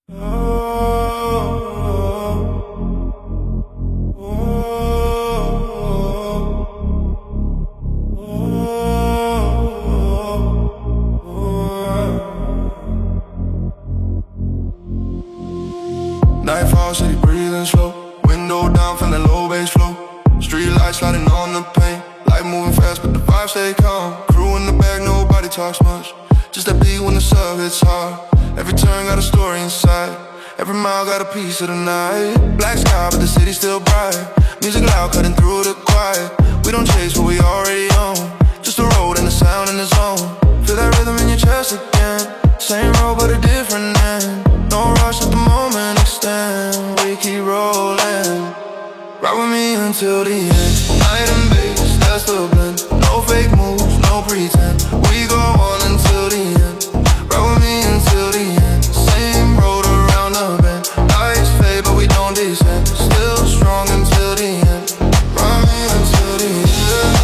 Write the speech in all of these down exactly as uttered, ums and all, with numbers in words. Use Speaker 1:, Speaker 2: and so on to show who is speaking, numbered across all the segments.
Speaker 1: Nightfall, city breathing slow. Window down, feeling low bass flow. Street lights sliding on the paint. Life moving fast, but the vibes stay calm. Crew in the back, nobody talks much. Just that beat when the sub hits hard. Every turn got a story inside. Every mile got a piece of the night. Black sky, but the city's still bright. Music loud, cutting through the quiet. We don't chase what we already own. Just the road and the sound in the zone. Feel that rhythm in your chest again. Same road, but a different end. No rush, let the moment extend. We keep rolling. Ride with me until the end. Night and bass, that's the blend. No fake moves, no pretend. We go on until the end. Ride with me until the end. Same road around the bend. Lights fade, but we don't descend. Still strong until the end. Ride me until the end.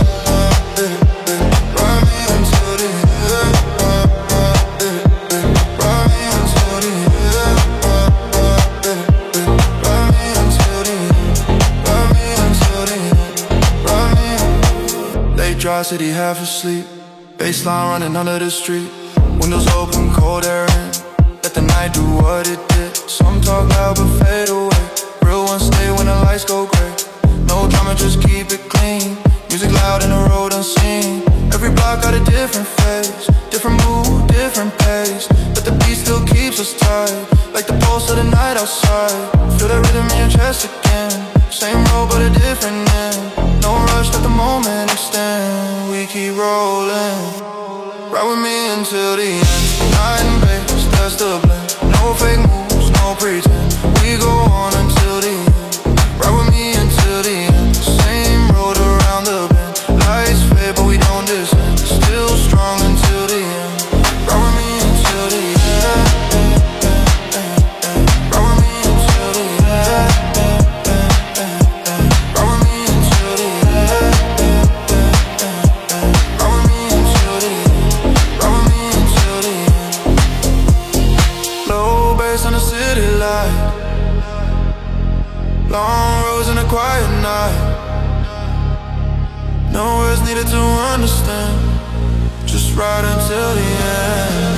Speaker 1: Ride me until the end. Ride me until the end. Ride me until the end. Ride me until the end. Ride me. Late drive, city half asleep. Baseline running under the street. Windows open, cold air in. Let the night do what it did. Some talk loud but fade away. Real ones stay when the lights go gray. No drama, just keep it clean. Music loud and the road unseen. Every block got a different face. Different mood, different pace. But the beat still keeps us tight. Like the pulse of the night outside. Feel that rhythm in your chest again. Same road but a different end. No rush, let the moment extend. We keep rolling. Ride with me until the end. Night and bass, that's the blend. No fake moves, no pretend. We go on until the end. Ride with me until the end. Same road around the bend. Lights fade, but we don't descend. Still strong until the end. Ride with me until the end. Ride with me until the end. Ride with me until the end. Ride with me until the end. Ride with me until the end. Low bass on the city light. Long roads in a quiet night. No words needed to understand. Just ride until the end.